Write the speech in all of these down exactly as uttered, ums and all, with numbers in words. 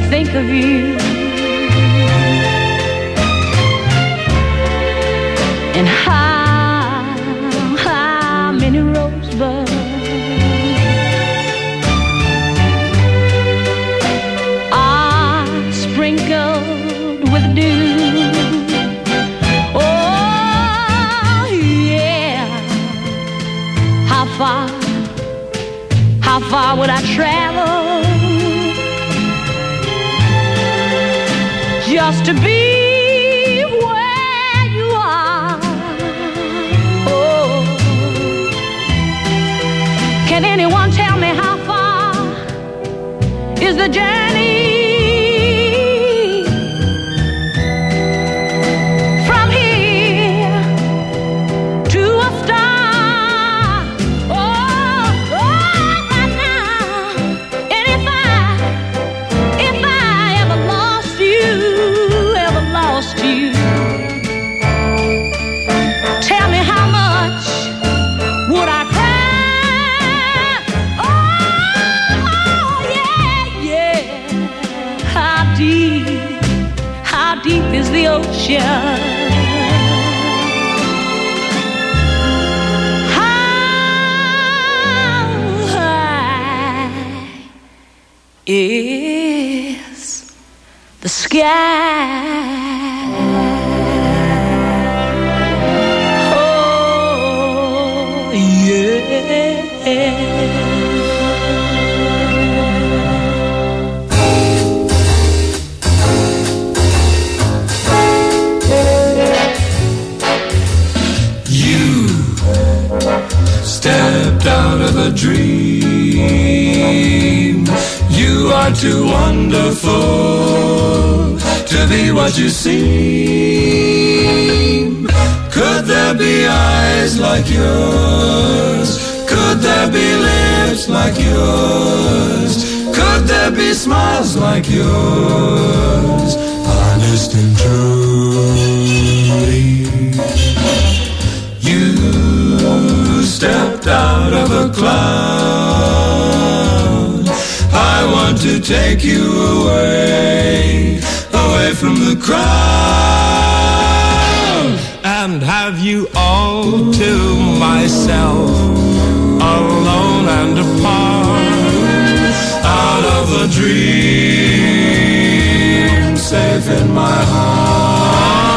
think of you. And how, how many rosebuds are sprinkled with dew. Oh, yeah. How far, how far would I travel just to be where you are? Oh, can anyone tell me how far is the journey from here to a star? Oh, oh, right now. And if I, if I ever lost you, ever lost you, tell me how much would I cry? Oh, yeah, yeah. How deep, how deep is the ocean? How high is the sky? Oh, yeah. You stepped out of a dream. You are too wonderful to be what you seem. Could there be eyes like yours? Could there be lips like yours? Could there be smiles like yours? Honest and truly, you stepped out of a cloud. I want to take you away, away from the crowd, and have you all to myself, alone and apart, out of a dream, safe in my heart.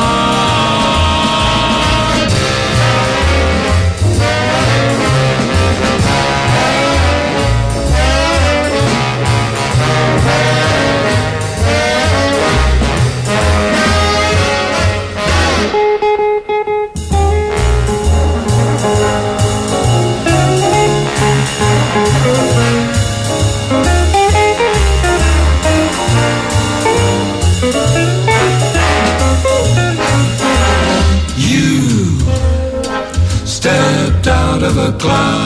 Out of a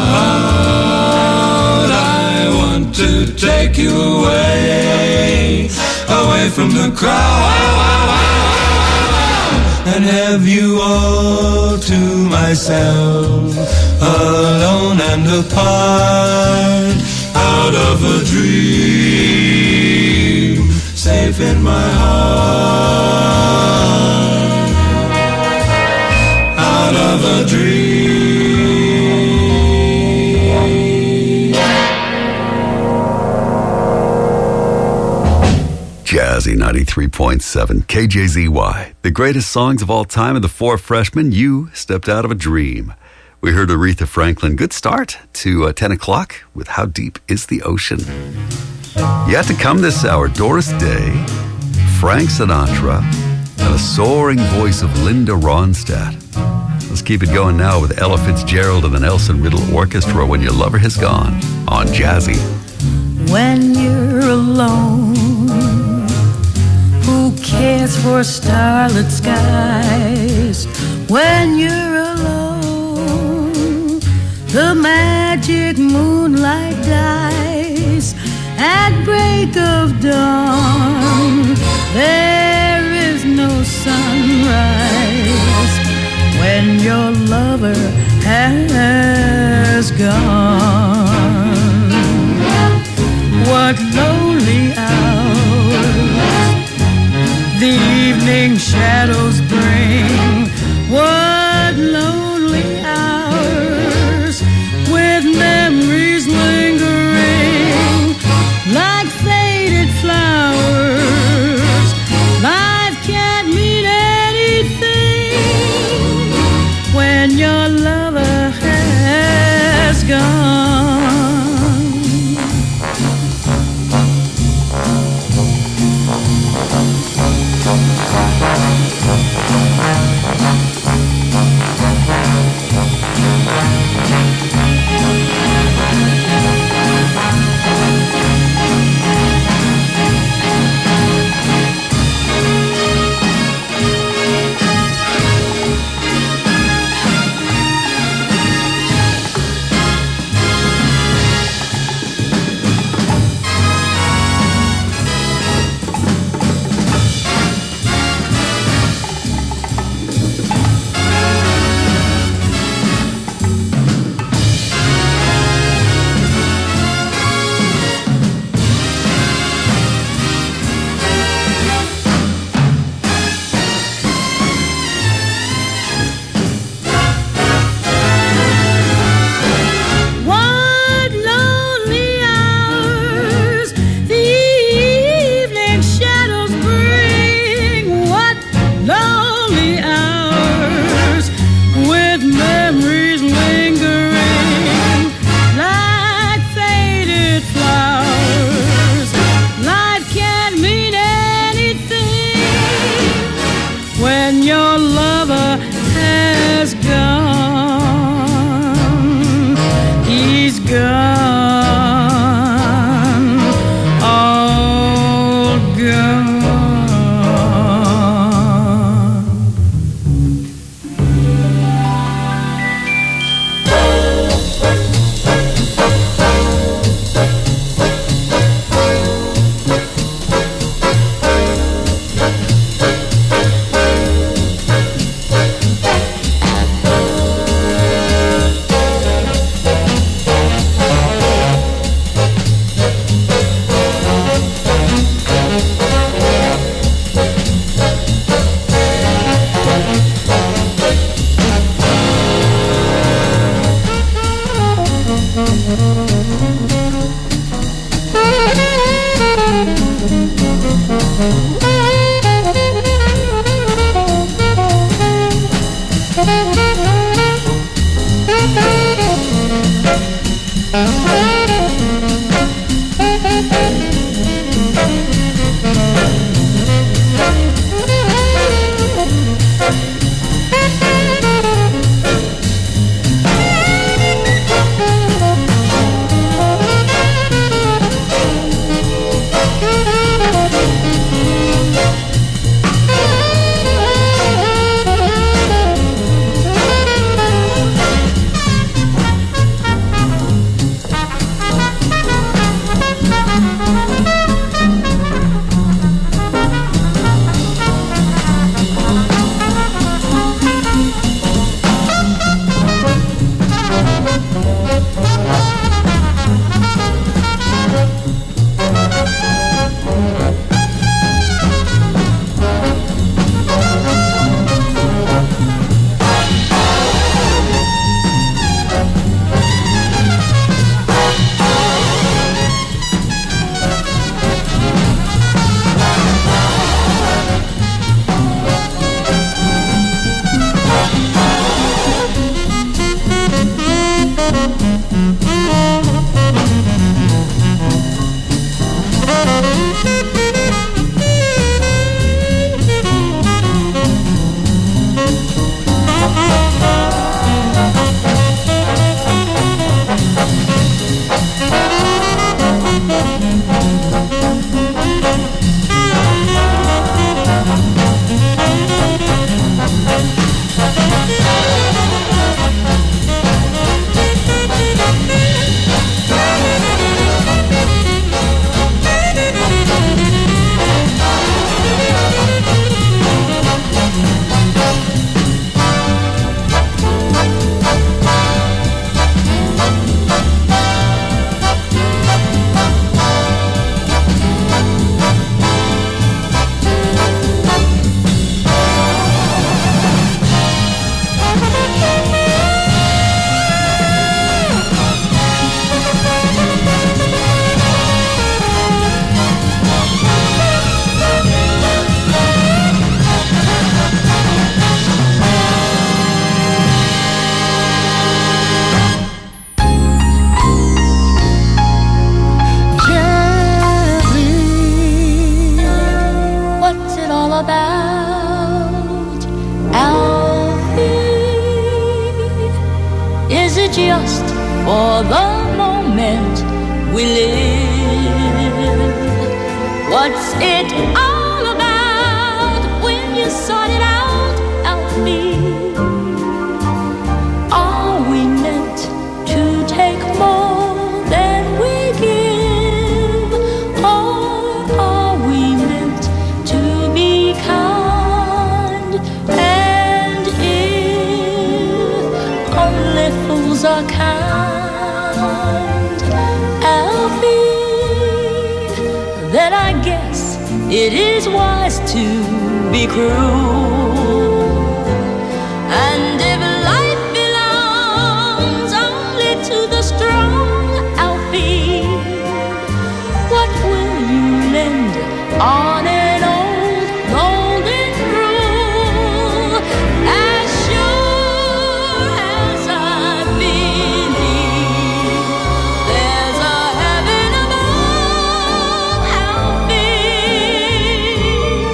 cloud, I want to take you away, away from the crowd, and have you all to myself, alone and apart, out of a dream, safe in my heart, out of a dream. Jazzy ninety-three point seven, K J Z Y. The greatest songs of all time of the four freshmen. You stepped out of a dream. We heard Aretha Franklin. Good start to uh, ten o'clock with How Deep is the Ocean. Yet to come this hour, Doris Day, Frank Sinatra, and a soaring voice of Linda Ronstadt. Let's keep it going now with Ella Fitzgerald and the Nelson Riddle Orchestra, When Your Lover Has Gone, on Jazzy. When you're alone, who cares for starlit skies? When you're alone, the magic moonlight dies. At break of dawn, there is no sunrise. When your lover has gone, what lonely hours evening shadows bring. What lonely hours with memories lingering like faded flowers. Life can't mean anything when your lover has gone. for the moment we live. What's it all about when you sort it out, Alfie? Are we meant to take more than we give? Or are we meant to be kind? And if only fools are kind, Alfie, then I guess it is wise to be cruel. And if life belongs only to the strong, Alfie, what will you lend on an old golden rule? As sure as I believe there's a heaven above, Alfie,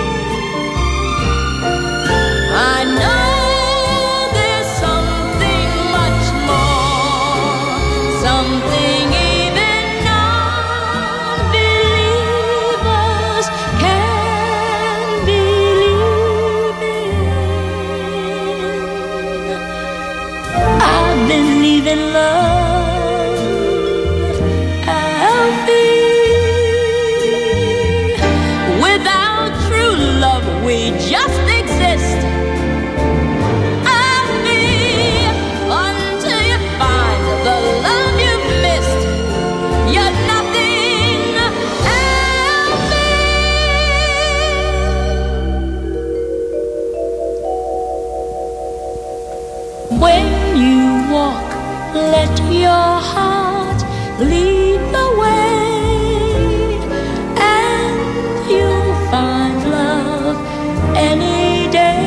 I know there's something much more, something even non-believers can believe in. I believe in love, Alfie. Without true love, we just exist. Alfie, until you find the love you've missed, you're nothing, Alfie. When you walk, let your heart lead the way, and you'll find love any day.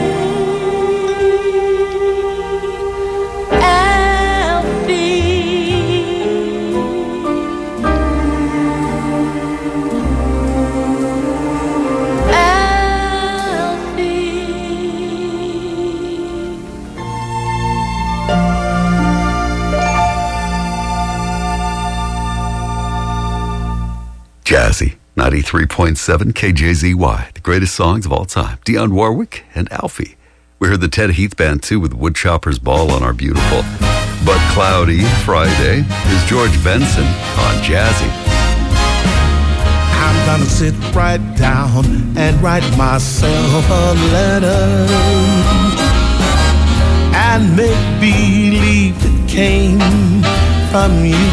Jazzy, ninety-three point seven K J Z Y, the greatest songs of all time. Dionne Warwick and Alfie. We heard the Ted Heath Band, too, with Woodchopper's Ball on our beautiful but cloudy Friday. Is George Benson on Jazzy. I'm gonna sit right down and write myself a letter and make believe it came from you.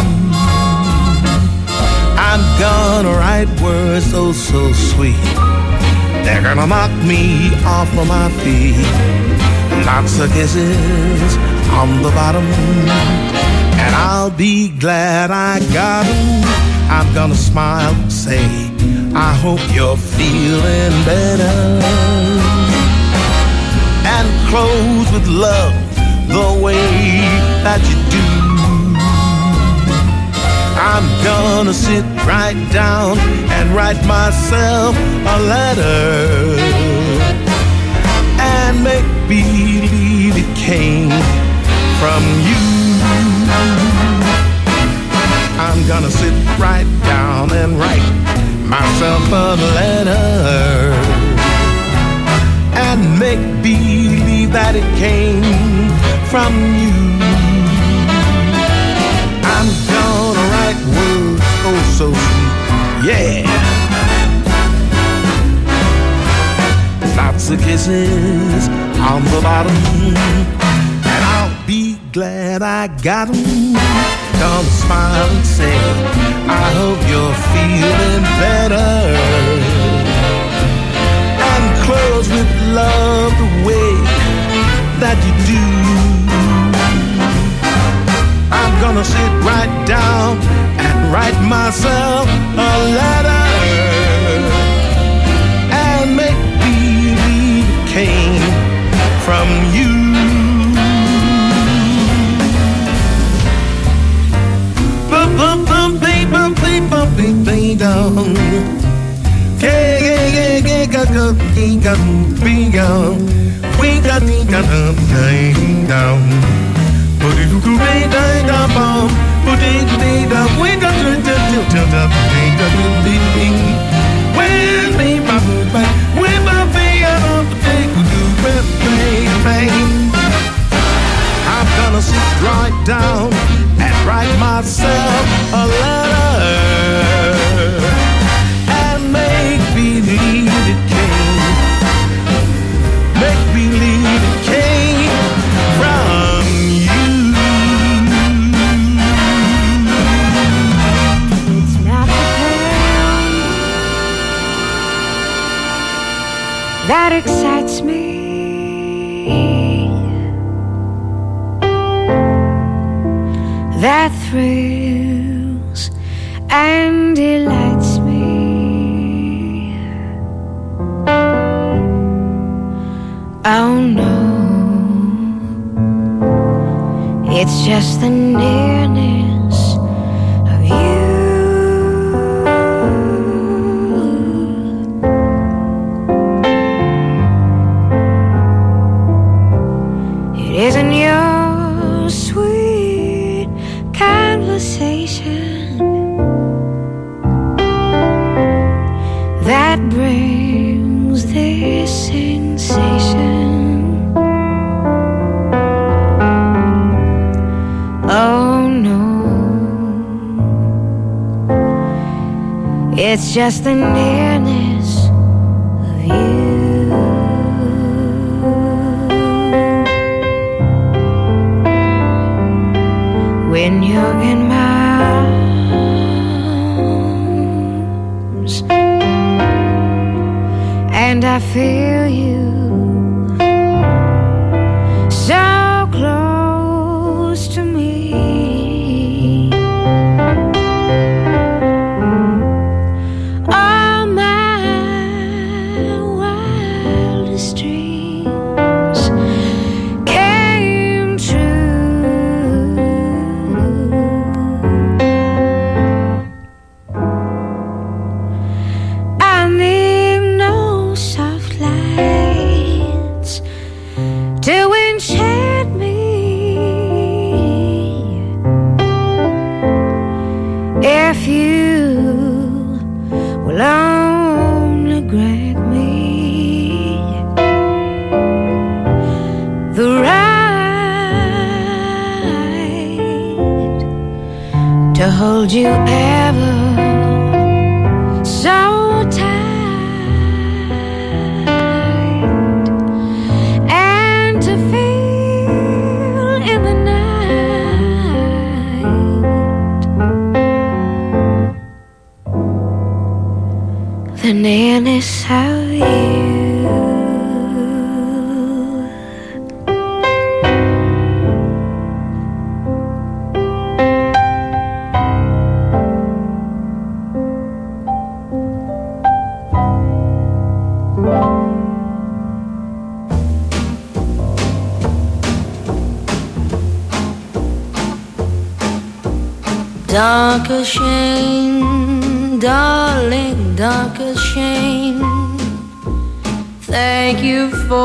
I'm gonna write words oh so sweet, they're gonna knock me off of my feet. Lots of kisses on the bottom, and I'll be glad I got 'em. I'm gonna smile and say, I hope you're feeling better, and close with love the way that you do. I'm gonna sit right down and write myself a letter and make believe it came from you. I'm gonna sit right down and write myself a letter and make believe that it came from you. I'm gonna write words oh so sweet, yeah. Lots of kisses on the bottom, and I'll be glad I got 'em. Gonna smile and say, I hope you're feeling better, and close with love the way that you do. I'm gonna sit right down and write myself a letter and make believe it came from you. Bum bum bum bing bum bing bum bing bing dong. Yeah yeah yeah yeah got got ding got bing dong. We got ding got ding dong. I'm gonna sit right down and write myself a letter and make believe it came, make believe it came from you. It's not the pain that excites me, that thrills and delights me. Oh no, it's just the nearness of you. It isn't your sweet conversation that brings this sensation. Oh no, it's just the nearness of you. When you're in my arms and I feel you so close to me, all my wildest dreams came true. I need no soft lights to enchant me. If you will only grant me the right to hold you ever so tight and to feel in the night the nearness of you. Dark as shame, darling, dark as shame. Thank you for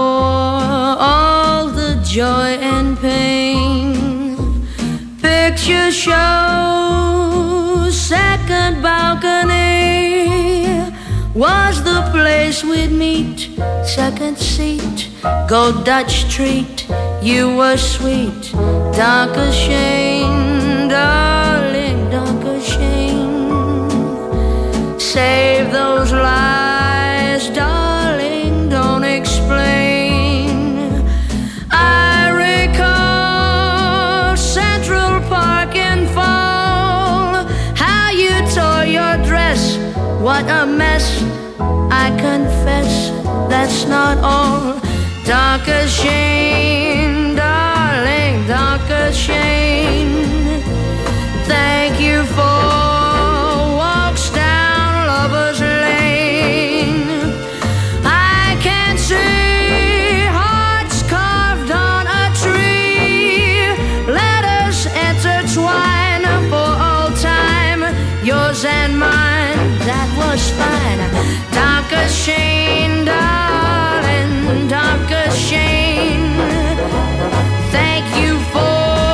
all the joy and pain. Picture show, second balcony was the place we'd meet. Second seat, go Dutch treat. You were sweet, dark as shame, darling, dark as shame. Save those lies, darling, don't explain. I recall Central Park in fall, how you tore your dress, what a mess. I confess, that's not all. Dark as shame, darling, dark as shame. Thank you for walks down Lover's Lane. I can see hearts carved on a tree. Let us intertwine for all time, yours and mine. That was fine. Dark as shame, darling, dark as shame. Thank you for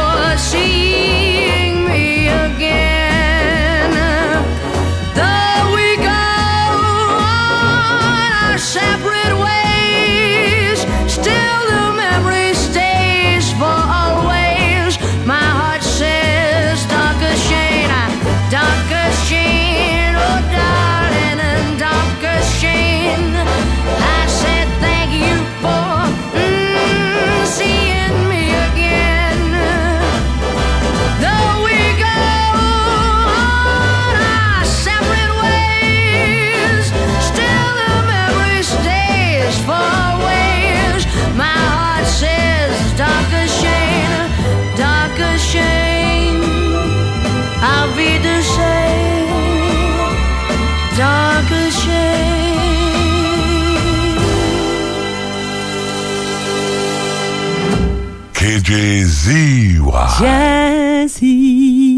K J Z Y. Jazzy.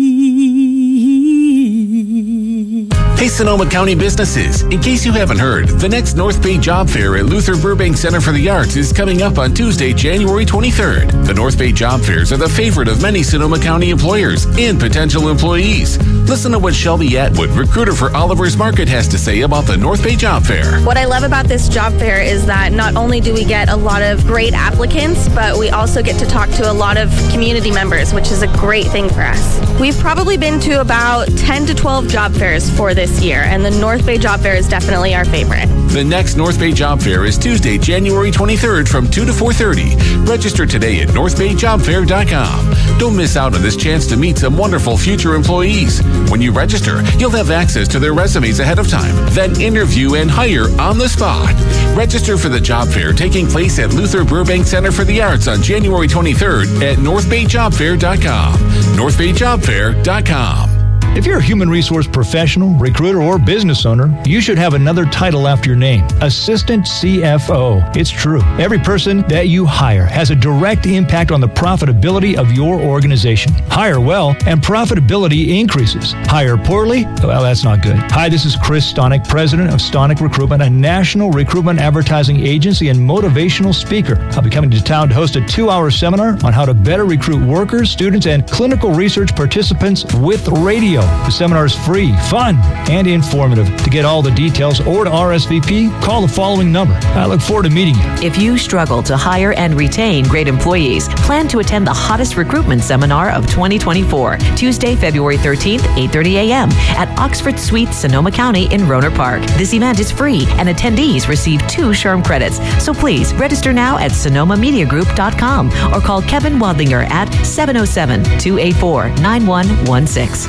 Hey, Sonoma County businesses. In case you haven't heard, the next North Bay Job Fair at Luther Burbank Center for the Arts is coming up on Tuesday, January twenty-third. The North Bay Job Fairs are the favorite of many Sonoma County employers and potential employees. Listen to what Shelby Atwood, recruiter for Oliver's Market, has to say about the North Bay Job Fair. What I love about this job fair is that not only do we get a lot of great applicants, but we also get to talk to a lot of community members, which is a great thing for us. We've probably been to about ten to twelve job fairs for this year, and the North Bay Job Fair is definitely our favorite. The next North Bay Job Fair is Tuesday, January twenty-third from two to four thirty. Register today at north bay job fair dot com. Don't miss out on this chance to meet some wonderful future employees. When you register, you'll have access to their resumes ahead of time, then interview and hire on the spot. Register for the job fair taking place at Luther Burbank Center for the Arts on January twenty-third at north bay job fair dot com. north bay job fair dot com. If you're a human resource professional, recruiter, or business owner, you should have another title after your name, Assistant C F O. It's true. Every person that you hire has a direct impact on the profitability of your organization. Hire well, and profitability increases. Hire poorly? Well, that's not good. Hi, this is Chris Stonick, president of Stonick Recruitment, a national recruitment advertising agency and motivational speaker. I'll be coming to town to host a two-hour seminar on how to better recruit workers, students, and clinical research participants with radio. The seminar is free, fun, and informative. To get all the details or to R S V P, call the following number. I look forward to meeting you. If you struggle to hire and retain great employees, plan to attend the hottest recruitment seminar of twenty twenty-four, Tuesday, February thirteenth, eight thirty a.m. at Oxford Suites, Sonoma County in Rohnert Park. This event is free, and attendees receive two SHRM credits. So please register now at sonoma media group dot com or call Kevin Wadlinger at seven oh seven, two eight four, nine one one six.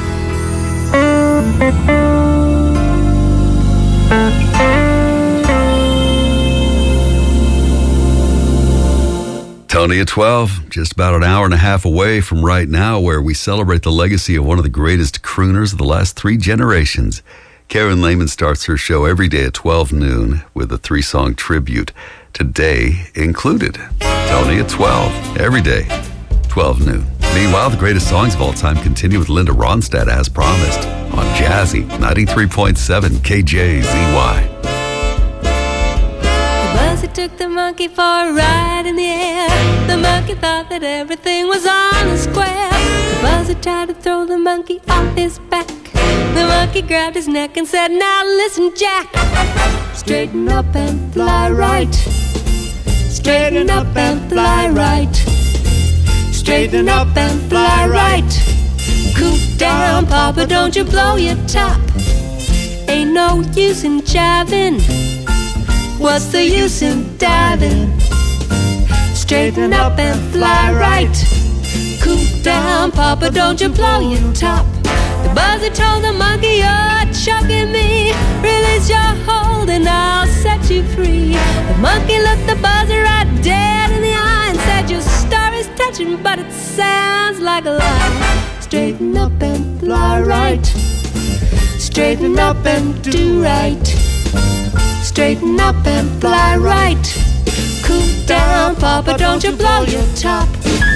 Tony at twelve, just about an hour and a half away from right now, where we celebrate the legacy of one of the greatest crooners of the last three generations. Karen Lehman starts her show every day at twelve noon with a three-song tribute. Today included. Tony at twelve, every day, twelve noon. Meanwhile, the greatest songs of all time continue with Linda Ronstadt as promised on Jazzy ninety-three point seven K J Z Y. The Buzzy took the monkey for a ride in the air. The monkey thought that everything was on the square. The Buzzy tried to throw the monkey off his back. The monkey grabbed his neck and said, "Now listen, Jack. Straighten up and fly right. Straighten up and fly right. Straighten up and fly right. Cool down, Papa, don't you blow your top. Ain't no use in jiving. What's the use in diving? Straighten up and fly right. Cool down, Papa, don't you blow your top." The Buzzy told the monkey, "You're choking me. Release your hold and I'll set you free." The monkey looked the Buzzy right dead in the eye and said, "Your story's touching, but it sounds like a lie. Straighten up and fly right. Straighten up and do right. Straighten up and fly right. Cool down, Papa, don't you blow your top."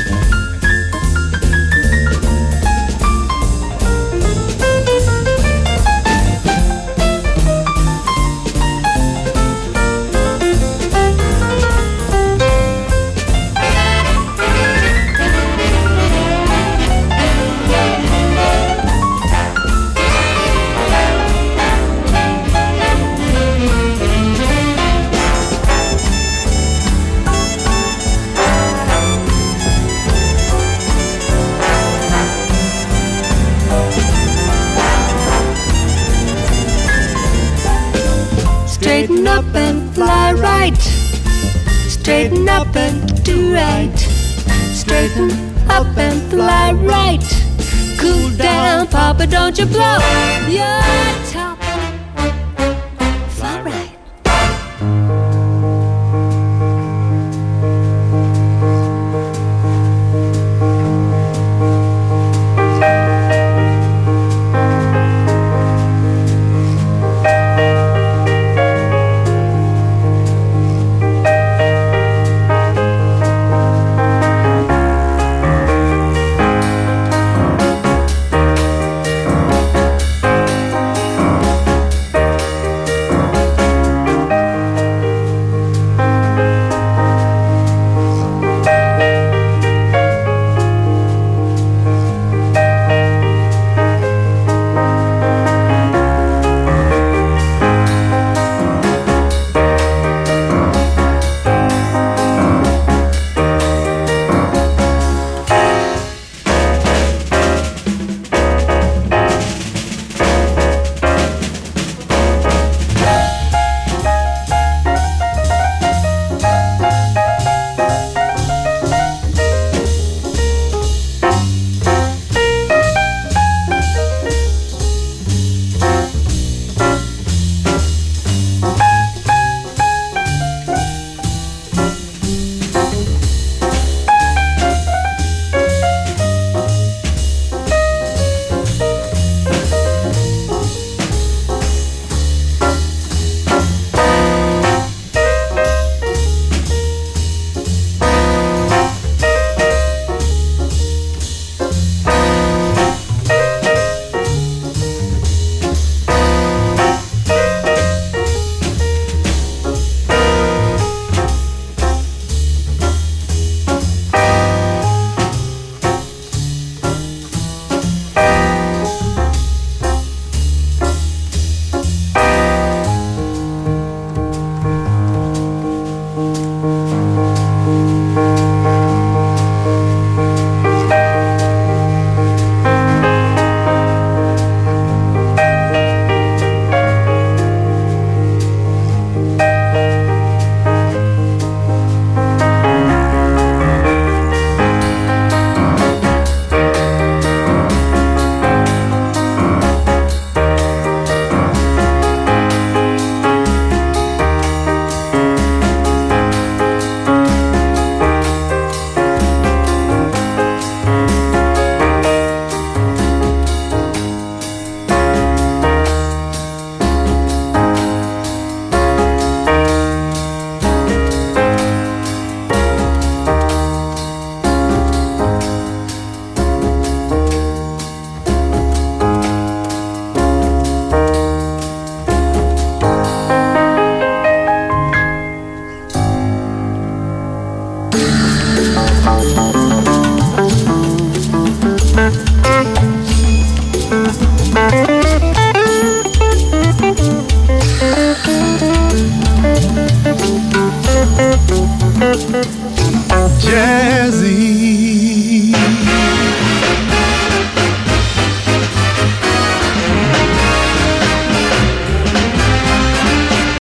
Straighten up and fly right. Straighten up and do right. Straighten up and fly right. Cool down, Papa, don't you blow your